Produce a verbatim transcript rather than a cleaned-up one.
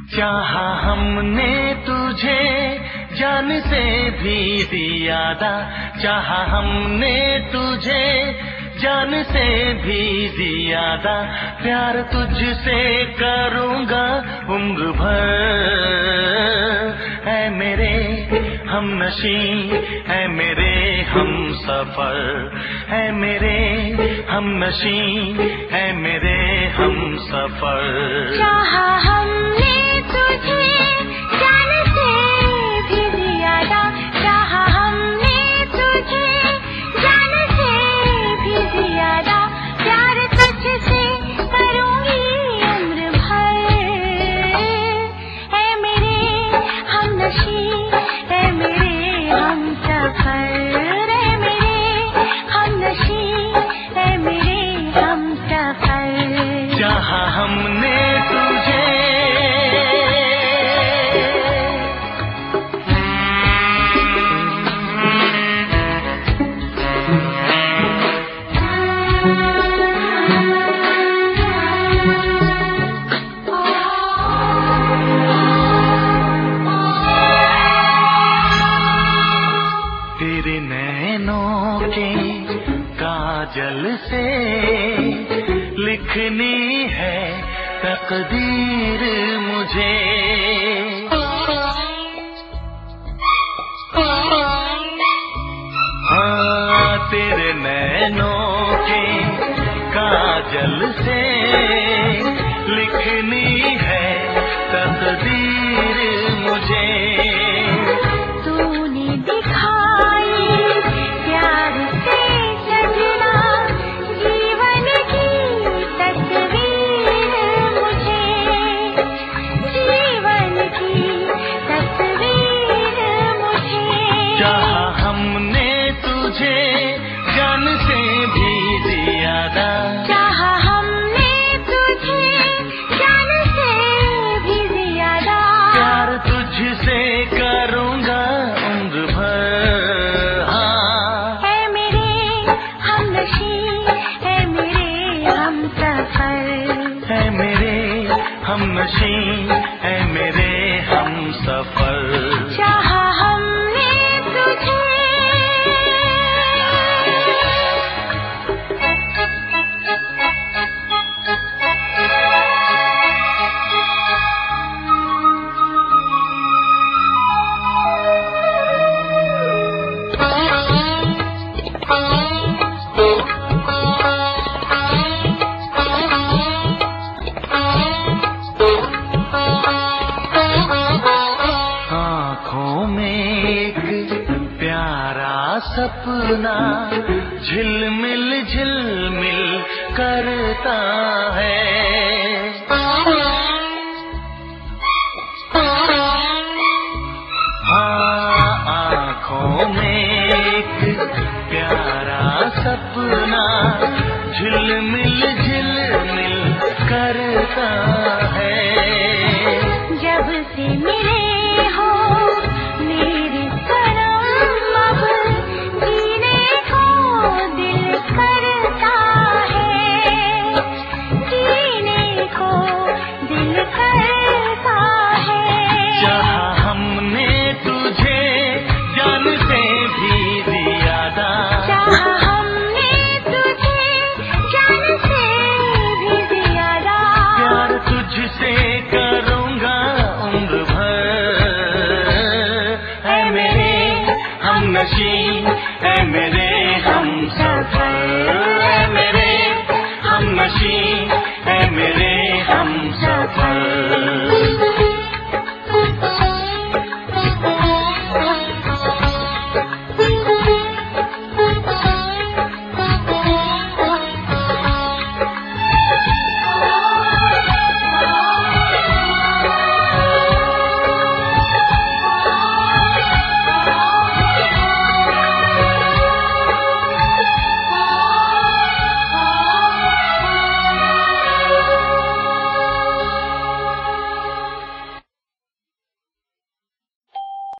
चाहा हमने तुझे जान से भी ज्यादा, चाहा हमने तुझे जान से भी ज्यादा, प्यार तुझसे करूँगा उम्र भर। है मेरे हमनशी, है मेरे हम सफर, है मेरे हमनशी, है मेरे हम सफर। चाहा हमने तुझे जान से भी ज्यादा, चाहा हमने तुझे जान से भी ज्यादा, प्यार तुझसे करूँगी उम्र भर। है मेरे हमनशी, है मेरे हम सफर, है मेरे हमनशी, है मेरे हम सफर। चाहा हमने तुझे तेरे नैनों के काजल से लिखनी है तकदीर मुझे। हाँ, तेरे नैनों के काजल से लिखनी है तकदीर मुझे। तूने दिखाई प्यार से सजना जीवन की तस्वीर मुझे, जीवन की तस्वीर मुझे। चाहा हमने तुझे जान से भी ज्यादा, चाहा हमने तुझे जान से भी ज्यादा, प्यार तुझसे करूँगा उम्र भर। हाँ, है मेरे हमनशी, है मेरे हम सफर, है मेरे हमनशी, है मेरे हम सफर। चाहा हमने तुझे। आँखों में एक प्यारा सपना झिलमिल झिलमिल करता है। हाँ, आँखों में एक प्यारा सपना झिलमिल झिलमिल करता है। जब से मिले हो मेरे सनम, अब जीने को दिल करता है, जीने को दिल करता है। चाहा हमने तुझे जान से भी ज्यादा, चाहा हमने तुझे जान से भी ज्यादा, प्यार तुझसे करूँगा उम्र भर। है मेरे हमनशी,